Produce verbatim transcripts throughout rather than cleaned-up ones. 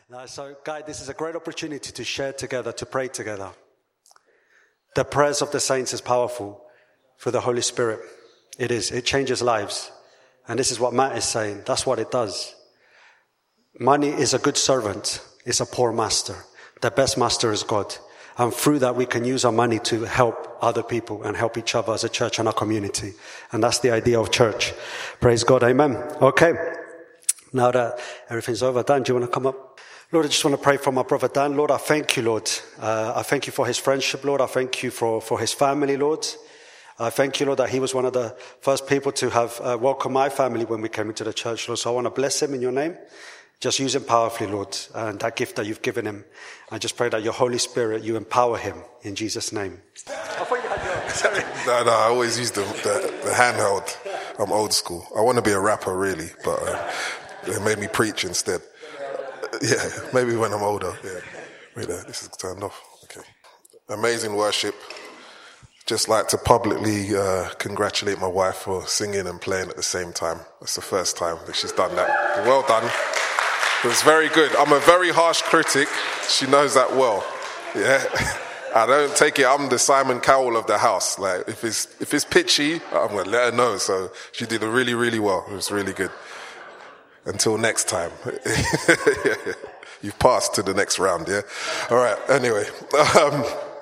No, so, guys, this is a great opportunity to share together, to pray together. The prayers of the saints is powerful for the Holy Spirit. It is. It changes lives. And this is what Matt is saying. That's what it does. Money is a good servant. It's a poor master. The best master is God. And through that, we can use our money to help other people and help each other as a church and our community. And that's the idea of church. Praise God. Amen. Okay. Now that everything's over, Dan, do you want to come up? Lord, I just want to pray for my brother Dan. Lord, I thank you, Lord. Uh, I thank you for his friendship, Lord. I thank you for, for his family, Lord. I thank you, Lord, that he was one of the first people to have uh, welcomed my family when we came into the church, Lord. So I want to bless him in your name. Just use him powerfully, Lord, and that gift that you've given him. I just pray that your Holy Spirit, you empower him in Jesus' name. I thought you had your... Sorry. no, no, I always use the, the, the handheld. I'm old school. I want to be a rapper, really, but uh, they made me preach instead. Yeah, maybe when I'm older. Yeah, wait there. This is turned off. Okay. Amazing worship. Just like to publicly uh, congratulate my wife for singing and playing at the same time. That's the first time that she's done that. Well done. It was very good. I'm a very harsh critic. She knows that well. Yeah. I don't take it. I'm the Simon Cowell of the house. Like if it's if it's pitchy, I'm gonna let her know. So she did it really, really well. It was really good. Until next time. yeah. You've passed to the next round, yeah? All right, anyway. Um,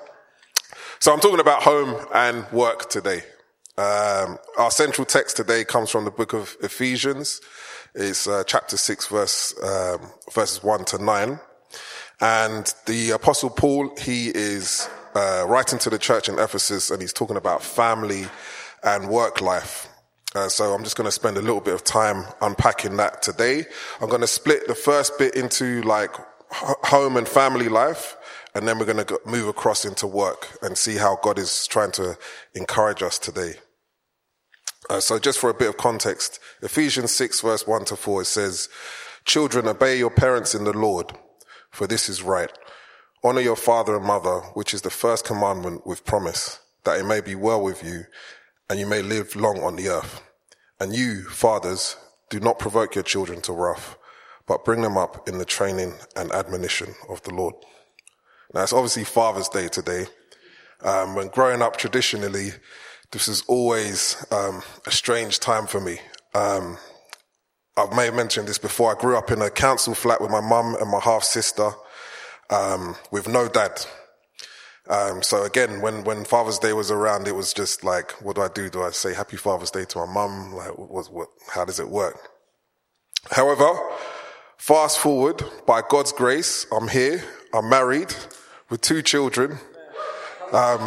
so I'm talking about home and work today. Um, our central text today comes from the book of Ephesians. It's uh, chapter six, verse um, verses one to nine. And the Apostle Paul, he is uh, writing to the church in Ephesus, and he's talking about family and work life. Uh, so I'm just going to spend a little bit of time unpacking that today. I'm going to split the first bit into like h- home and family life, and then we're going to move across into work and see how God is trying to encourage us today. Uh, so just for a bit of context, Ephesians six verse one to four, it says, "Children, obey your parents in the Lord, for this is right. Honor your father and mother, which is the first commandment with promise, that it may be well with you and you may live long on the earth. And you, fathers, do not provoke your children to wrath, but bring them up in the training and admonition of the Lord." Now, it's obviously Father's Day today. Um, when growing up traditionally, this is always um, a strange time for me. Um, I may have mentioned this before. I grew up in a council flat with my mum and my half-sister, um, with no dad. Um, so again, when, when Father's Day was around, it was just like, what do I do? Do I say Happy Father's Day to my mum? Like, what, what, how does it work? However, fast forward, by God's grace, I'm here. I'm married with two children. Um,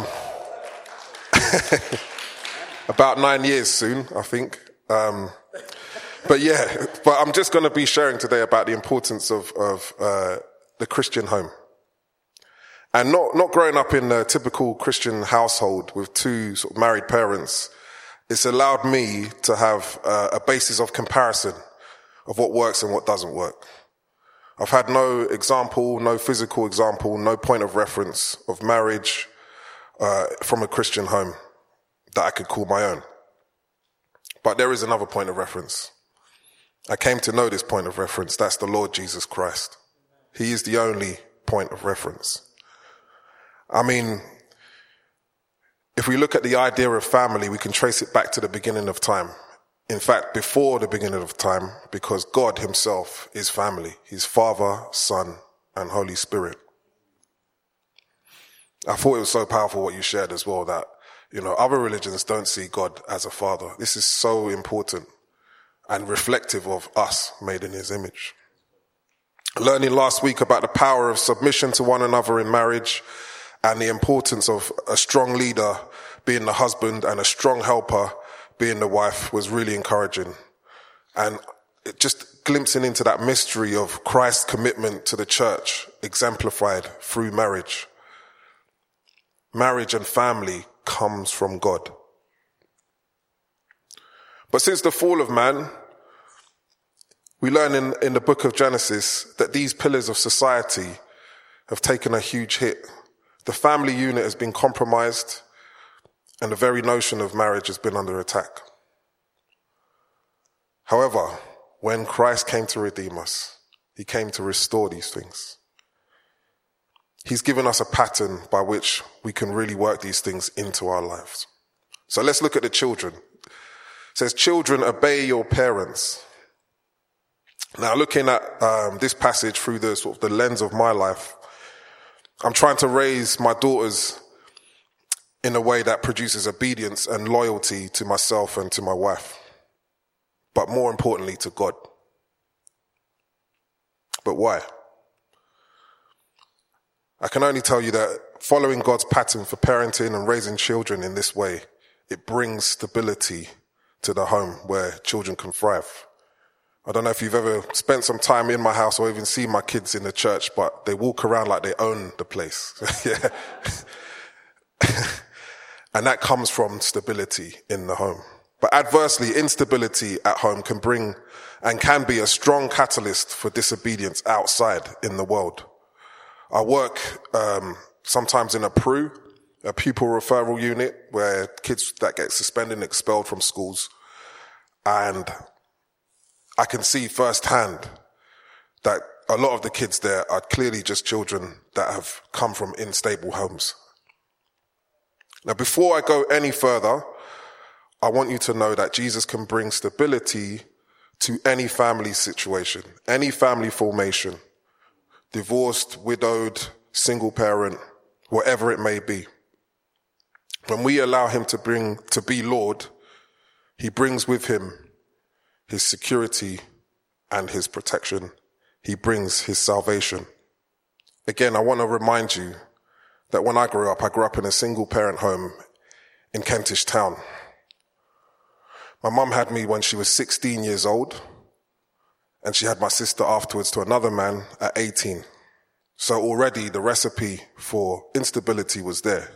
about nine years soon, I think. Um, but yeah, but I'm just going to be sharing today about the importance of, of, uh, the Christian home. And not, not growing up in a typical Christian household with two sort of married parents, it's allowed me to have uh, a basis of comparison of what works and what doesn't work. I've had no example, no physical example, no point of reference of marriage uh, from a Christian home that I could call my own. But there is another point of reference. I came to know this point of reference. That's the Lord Jesus Christ. He is the only point of reference. I mean, if we look at the idea of family, we can trace it back to the beginning of time. In fact, before the beginning of time, because God himself is family. He's Father, Son, and Holy Spirit. I thought it was so powerful what you shared as well, that, you know, other religions don't see God as a father. This is so important and reflective of us made in his image. Learning last week about the power of submission to one another in marriage, and the importance of a strong leader being the husband and a strong helper being the wife was really encouraging. And it just glimpsing into that mystery of Christ's commitment to the church exemplified through marriage. Marriage and family comes from God. But since the fall of man, we learn in, in the book of Genesis that these pillars of society have taken a huge hit. The family unit has been compromised, and the very notion of marriage has been under attack. However, when Christ came to redeem us, He came to restore these things. He's given us a pattern by which we can really work these things into our lives. So let's look at the children. It says, children, obey your parents. Now, looking at um, this passage through the sort of the lens of my life, I'm trying to raise my daughters in a way that produces obedience and loyalty to myself and to my wife, but more importantly, to God. But why? I can only tell you that following God's pattern for parenting and raising children in this way, it brings stability to the home where children can thrive. I don't know if you've ever spent some time in my house or even seen my kids in the church, but they walk around like they own the place. Yeah. And that comes from stability in the home. But adversely, instability at home can bring and can be a strong catalyst for disobedience outside in the world. I work um, sometimes in a P R U, a pupil referral unit, where kids that get suspended and expelled from schools. And I can see firsthand that a lot of the kids there are clearly just children that have come from unstable homes. Now, before I go any further, I want you to know that Jesus can bring stability to any family situation, any family formation, divorced, widowed, single parent, whatever it may be. When we allow him to bring, to be Lord, he brings with him his security and his protection. He brings his salvation. Again, I want to remind you that when I grew up, I grew up in a single parent home in Kentish Town. My mum had me when she was sixteen years old, and she had my sister afterwards to another man at eighteen. So already the recipe for instability was there.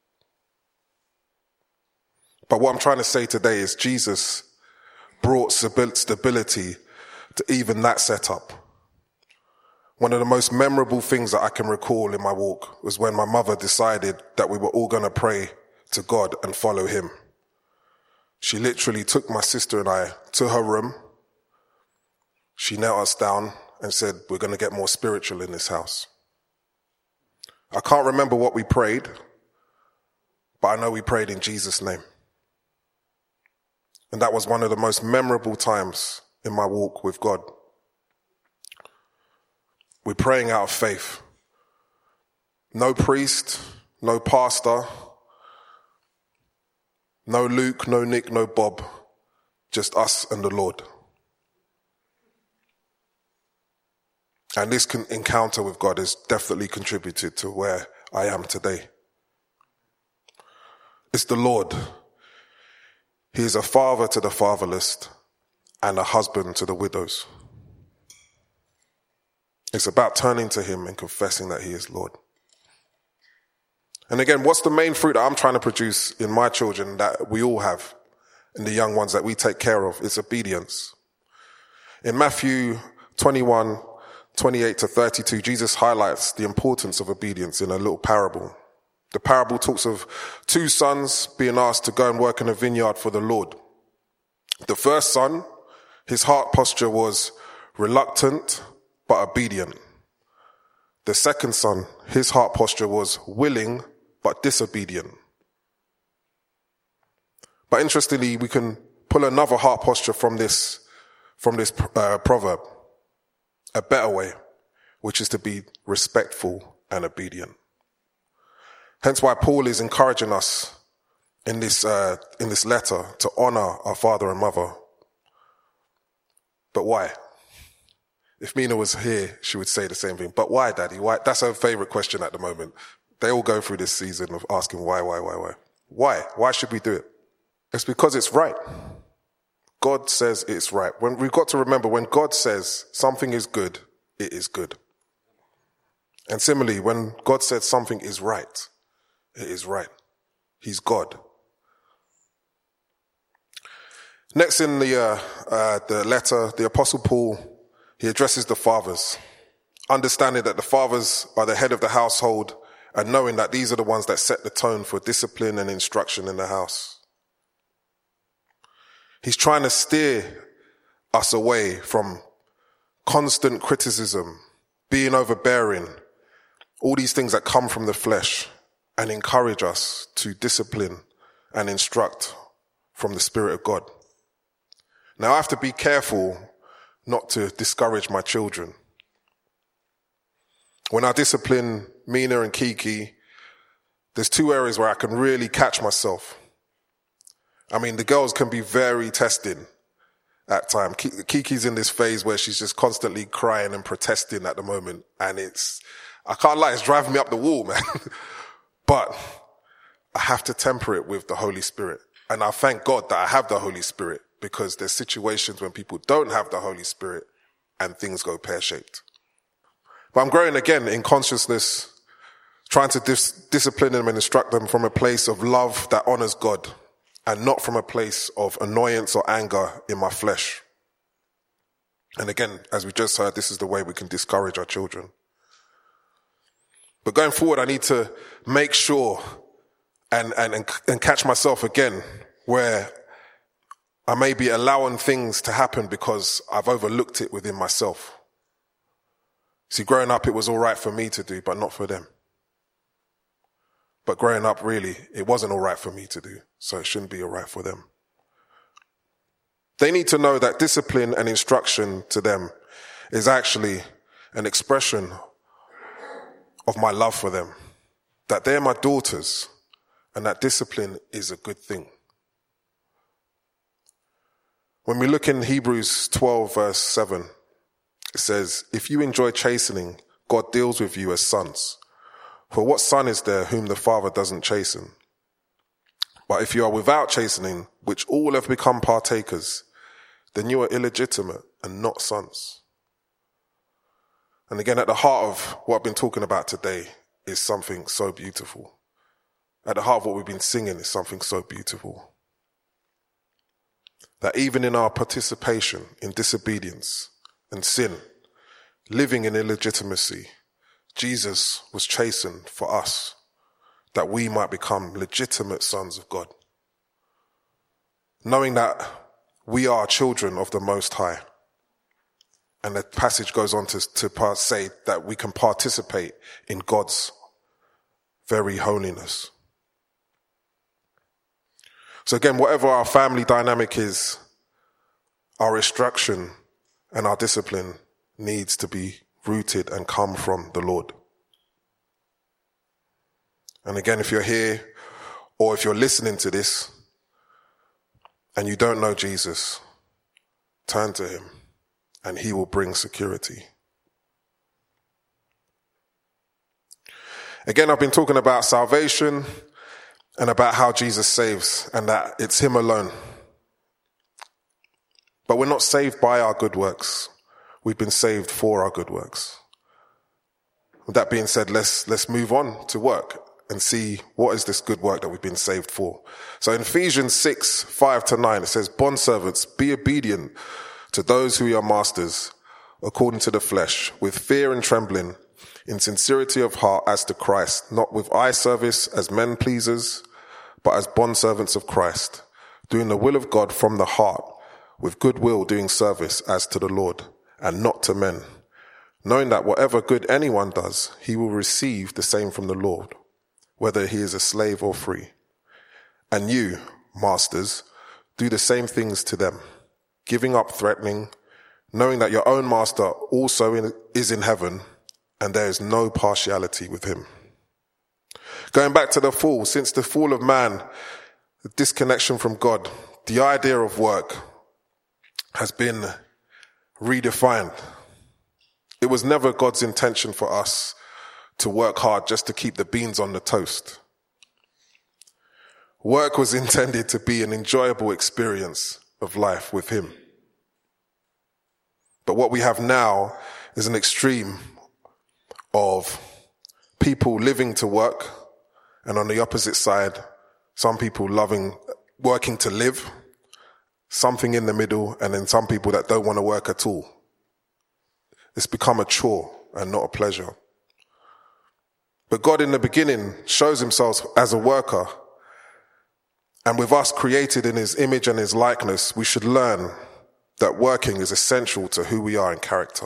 But what I'm trying to say today is Jesus brought stability to even that setup. One of the most memorable things that I can recall in my walk was when my mother decided that we were all going to pray to God and follow him. She literally took my sister and I to her room. She knelt us down and said, we're going to get more spiritual in this house. I can't remember what we prayed, but I know we prayed in Jesus' name. And that was one of the most memorable times in my walk with God. We're praying out of faith. No priest, no pastor, no Luke, no Nick, no Bob, just us and the Lord. And this encounter with God has definitely contributed to where I am today. It's the Lord. He is a father to the fatherless and a husband to the widows. It's about turning to him and confessing that he is Lord. And again, what's the main fruit that I'm trying to produce in my children that we all have, and the young ones that we take care of? It's obedience. In Matthew twenty-one, twenty-eight to thirty-two, Jesus highlights the importance of obedience in a little parable. The parable talks of two sons being asked to go and work in a vineyard for the Lord. The first son, his heart posture was reluctant but obedient. The second son, his heart posture was willing but disobedient. But interestingly, we can pull another heart posture from this, from this uh, proverb, a better way, which is to be respectful and obedient. Hence why Paul is encouraging us in this, uh, in this letter to honor our father and mother. But why? If Mina was here, she would say the same thing. But why, Daddy? Why? That's her favorite question at the moment. They all go through this season of asking why, why, why, why. Why? Why should we do it? It's because it's right. God says it's right. When we've got to remember, when God says something is good, it is good. And similarly, when God says something is right, it is right. He's God. Next in the uh, uh, the letter, the Apostle Paul, he addresses the fathers, understanding that the fathers are the head of the household and knowing that these are the ones that set the tone for discipline and instruction in the house. He's trying to steer us away from constant criticism, being overbearing, all these things that come from the flesh, and encourage us to discipline and instruct from the Spirit of God. Now I have to be careful not to discourage my children. When I discipline Mina and Kiki, there's two areas where I can really catch myself. I mean, the girls can be very testing at times. Kiki's in this phase where she's just constantly crying and protesting at the moment. And it's, I can't lie, it's driving me up the wall, man. But I have to temper it with the Holy Spirit. And I thank God that I have the Holy Spirit, because there's situations when people don't have the Holy Spirit and things go pear-shaped. But I'm growing again in consciousness, trying to dis- discipline them and instruct them from a place of love that honors God, and not from a place of annoyance or anger in my flesh. And again, as we just heard, this is the way we can discourage our children. But going forward, I need to make sure and, and, and catch myself again where I may be allowing things to happen because I've overlooked it within myself. See, growing up, it was all right for me to do, but not for them. But growing up, really, it wasn't all right for me to do, so it shouldn't be all right for them. They need to know that discipline and instruction to them is actually an expression of my love for them, that they're my daughters, and that discipline is a good thing. When we look in Hebrews twelve, verse seven, it says, if you enjoy chastening, God deals with you as sons. For what son is there whom the father doesn't chasten? But if you are without chastening, which all have become partakers, then you are illegitimate and not sons. And again, at the heart of what I've been talking about today is something so beautiful. At the heart of what we've been singing is something so beautiful. That even in our participation in disobedience and sin, living in illegitimacy, Jesus was chastened for us, that we might become legitimate sons of God. Knowing that we are children of the Most High. And the passage goes on to, to say that we can participate in God's very holiness. So again, whatever our family dynamic is, our instruction and our discipline needs to be rooted and come from the Lord. And again, if you're here or if you're listening to this and you don't know Jesus, turn to him and he will bring security. Again, I've been talking about salvation and about how Jesus saves and that it's him alone. But we're not saved by our good works. We've been saved for our good works. With that being said, let's, let's move on to work and see what is this good work that we've been saved for. So in Ephesians six, five to nine, it says, bondservants, be obedient to those who are masters, according to the flesh, with fear and trembling, in sincerity of heart as to Christ, not with eye service as men pleasers, but as bondservants of Christ, doing the will of God from the heart, with good will doing service as to the Lord, and not to men, knowing that whatever good anyone does, he will receive the same from the Lord, whether he is a slave or free. And you, masters, do the same things to them, giving up threatening, knowing that your own master also in, is in heaven, and there is no partiality with him. Going back to the fall, since the fall of man, the disconnection from God, the idea of work has been redefined. It was never God's intention for us to work hard just to keep the beans on the toast. Work was intended to be an enjoyable experience of life with him. But what we have now is an extreme of people living to work, and on the opposite side, some people loving, working to live, something in the middle, and then some people that don't want to work at all. It's become a chore and not a pleasure. But God in the beginning shows himself as a worker, and with us created in his image and his likeness, we should learn that working is essential to who we are in character.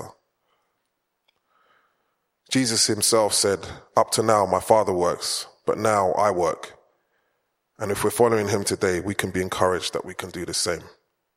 Jesus himself said, up to now my Father works, but now I work. And if we're following him today, we can be encouraged that we can do the same.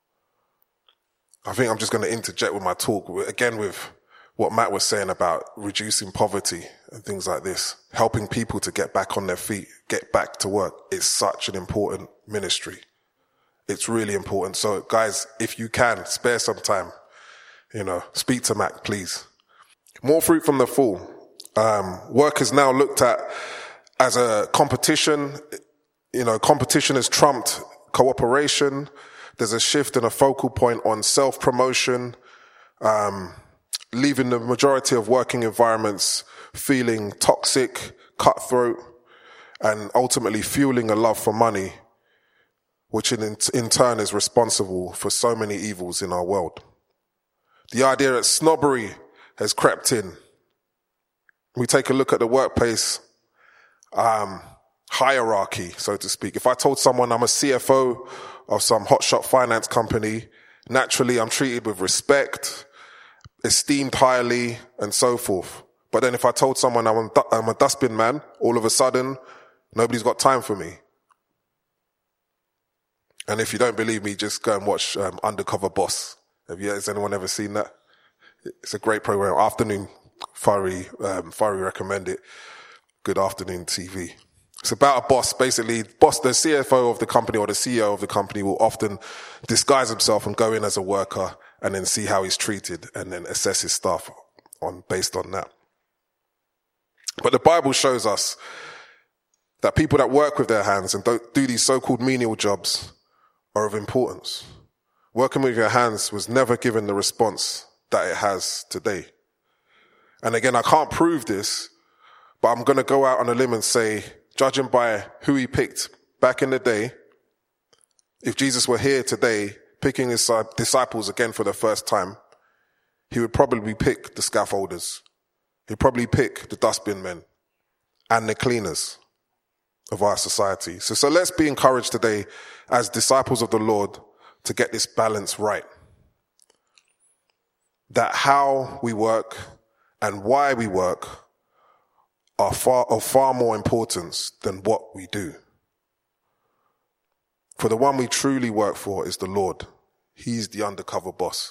I think I'm just going to interject with my talk, again with what Matt was saying about reducing poverty and things like this, helping people to get back on their feet, get back to work. It's such an important ministry. It's really important. So guys, if you can, spare some time, you know, speak to Matt, please. More fruit from the fall. Um, work is now looked at as a competition. You know, competition has trumped cooperation. There's a shift and a focal point on self-promotion, um, leaving the majority of working environments feeling toxic, cutthroat, and ultimately fueling a love for money, which in, in turn is responsible for so many evils in our world. The idea that snobbery has crept in. We take a look at the workplace um, hierarchy, so to speak. If I told someone I'm a C F O of some hotshot finance company, naturally I'm treated with respect, esteemed highly, and so forth. But then if I told someone I'm a, I'm a dustbin man, all of a sudden, nobody's got time for me. And if you don't believe me, just go and watch um, Undercover Boss. Have you, has anyone ever seen that? It's a great program. Afternoon, Fari, um, Fari recommend it. Good afternoon T V. It's about a boss, basically. Boss, the C F O of the company or the C E O of the company will often disguise himself and go in as a worker and then see how he's treated and then assess his staff on, based on that. But the Bible shows us that people that work with their hands and don't do these so-called menial jobs are of importance. Working with your hands was never given the response that it has today. And again, I can't prove this, but I'm going to go out on a limb and say, judging by who he picked back in the day, if Jesus were here today picking his disciples again for the first time, he would probably pick the scaffolders. He'd probably pick the dustbin men and the cleaners of our society. So, so let's be encouraged today as disciples of the Lord to get this balance right. That how we work and why we work are far, of far more importance than what we do. For the one we truly work for is the Lord. He's the undercover boss.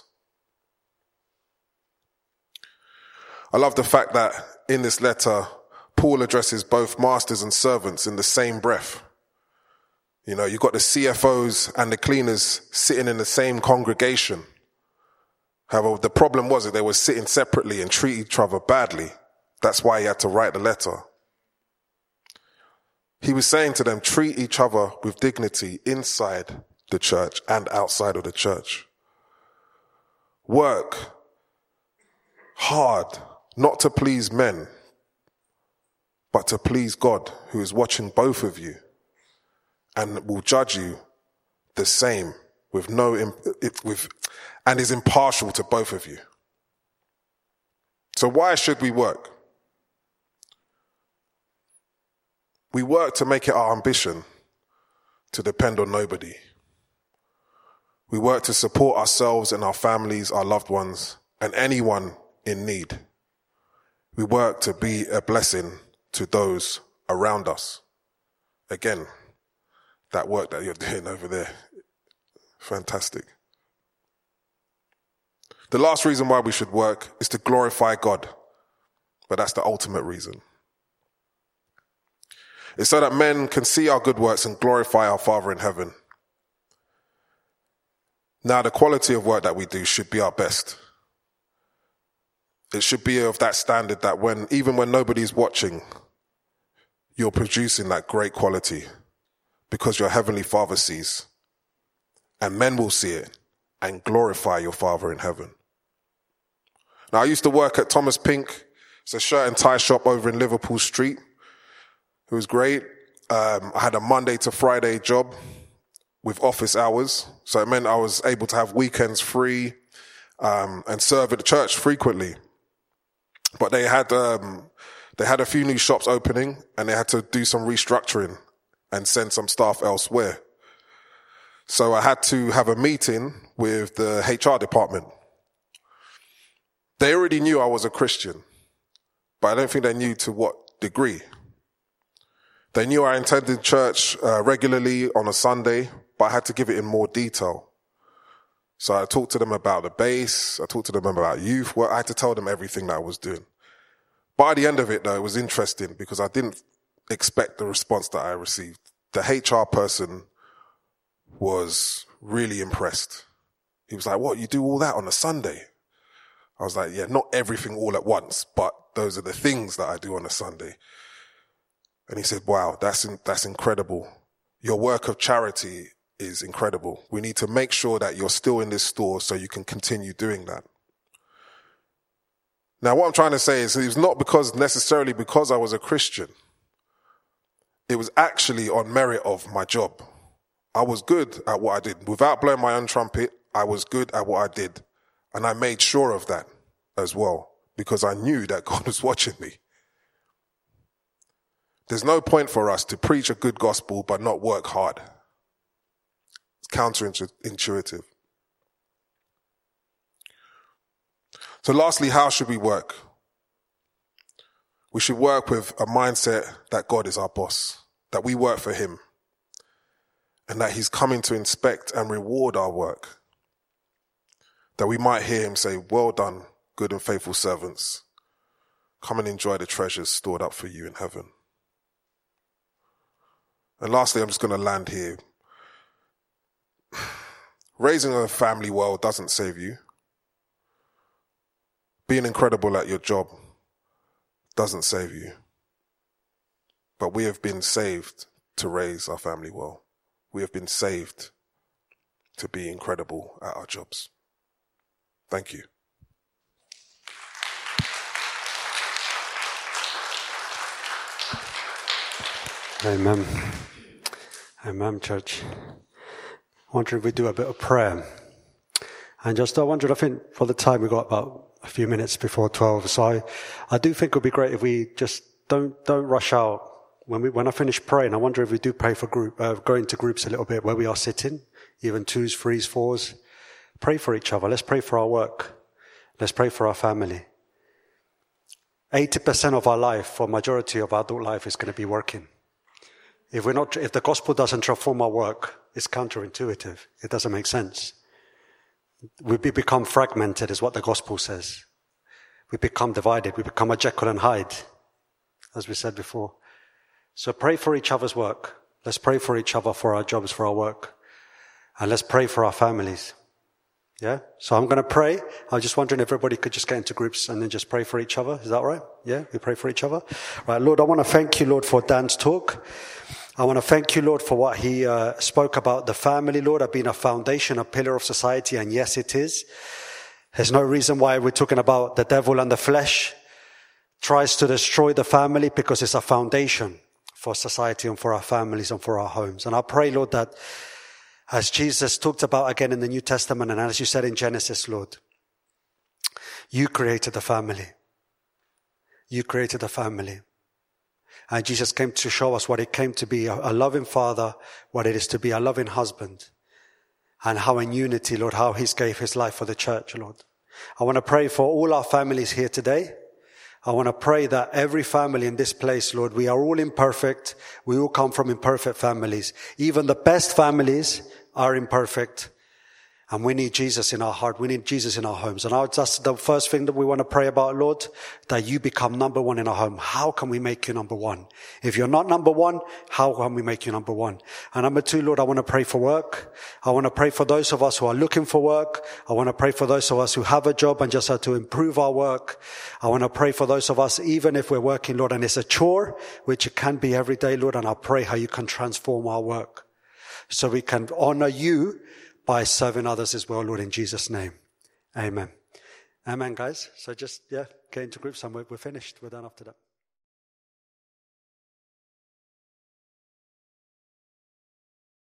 I love the fact that in this letter, Paul addresses both masters and servants in the same breath. You know, you've got the C F Os and the cleaners sitting in the same congregation. However, the problem was that they were sitting separately and treat each other badly. That's why he had to write the letter. He was saying to them, treat each other with dignity inside the church and outside of the church. Work hard, not to please men, but to please God, who is watching both of you and will judge you the same with no, with, and is impartial to both of you. So why should we work? We work to make it our ambition to depend on nobody. We work to support ourselves and our families, our loved ones, and anyone in need. We work to be a blessing to those around us. Again, that work that you're doing over there, fantastic. The last reason why we should work is to glorify God, but that's the ultimate reason. It's so that men can see our good works and glorify our Father in heaven. Now, the quality of work that we do should be our best. It should be of that standard that when, even when nobody's watching, you're producing that great quality because your Heavenly Father sees, and men will see it and glorify your Father in heaven. Now, I used to work at Thomas Pink. It's a shirt and tie shop over in Liverpool Street. It was great. Um, I had a Monday to Friday job with office hours. So it meant I was able to have weekends free um, and serve at the church frequently. But they had um, they had a few new shops opening and they had to do some restructuring and send some staff elsewhere. So I had to have a meeting with the H R department. They already knew I was a Christian, but I don't think they knew to what degree. They knew I attended church uh, regularly on a Sunday, but I had to give it in more detail. So I talked to them about the base, I talked to them about youth, well, I had to tell them everything that I was doing. By the end of it, though, it was interesting because I didn't expect the response that I received. The H R person was really impressed. He was like, what, you do all that on a Sunday? I was like, yeah, not everything all at once, but those are the things that I do on a Sunday. And he said, wow, that's in, that's incredible. Your work of charity is incredible. We need to make sure that you're still in this store so you can continue doing that. Now, what I'm trying to say is it was not because necessarily because I was a Christian. It was actually on merit of my job. I was good at what I did. Without blowing my own trumpet, I was good at what I did. And I made sure of that as well because I knew that God was watching me. There's no point for us to preach a good gospel but not work hard. It's counterintuitive. So lastly, how should we work? We should work with a mindset that God is our boss, that we work for him, and that he's coming to inspect and reward our work. That we might hear him say, well done, good and faithful servants. Come and enjoy the treasures stored up for you in heaven. And lastly, I'm just going to land here. Raising a family well doesn't save you. Being incredible at your job doesn't save you. But we have been saved to raise our family well. We have been saved to be incredible at our jobs. Thank you. Amen. Amen, church. I wonder if we do a bit of prayer. And just, I wondered, I think for the time we've got about a few minutes before twelve. So I, I do think it would be great if we just don't, don't rush out. When we, when I finish praying, I wonder if we do pray for group, uh, go into groups a little bit where we are sitting, even twos, threes, fours. Pray for each other. Let's pray for our work. Let's pray for our family. eighty percent of our life, or majority of our adult life, is going to be working. If we're not, if the gospel doesn't transform our work, it's counterintuitive. It doesn't make sense. We become fragmented, is what the gospel says. We become divided. We become a Jekyll and Hyde, as we said before. So pray for each other's work. Let's pray for each other, for our jobs, for our work. And let's pray for our families. Yeah? So I'm going to pray. I was just wondering if everybody could just get into groups and then just pray for each other. Is that right? Yeah? We pray for each other? Right, Lord, I want to thank you, Lord, for Dan's talk. I want to thank you, Lord, for what he uh, spoke about the family, Lord, have been a foundation, a pillar of society, and yes, it is. There's no reason why we're talking about the devil and the flesh tries to destroy the family, because it's a foundation for society and for our families and for our homes. And I pray, Lord, that as Jesus talked about again in the New Testament, and as you said in Genesis, Lord, you created the family. You created the family. And Jesus came to show us what it came to be, a loving father, what it is to be a loving husband, and how in unity, Lord, how he's gave his life for the church, Lord. I want to pray for all our families here today. I want to pray that every family in this place, Lord, we are all imperfect. We all come from imperfect families. Even the best families are imperfect. And we need Jesus in our heart. We need Jesus in our homes. And that's the first thing that we want to pray about, Lord, that you become number one in our home. How can we make you number one? If you're not number one, how can we make you number one? And number two, Lord, I want to pray for work. I want to pray for those of us who are looking for work. I want to pray for those of us who have a job and just have to improve our work. I want to pray for those of us, even if we're working, Lord, and it's a chore, which it can be every day, Lord, and I pray how you can transform our work so we can honor you by serving others as well, Lord, in Jesus' name. Amen. Amen, guys. So just, yeah, get into groups and we're, we're finished. We're done after that.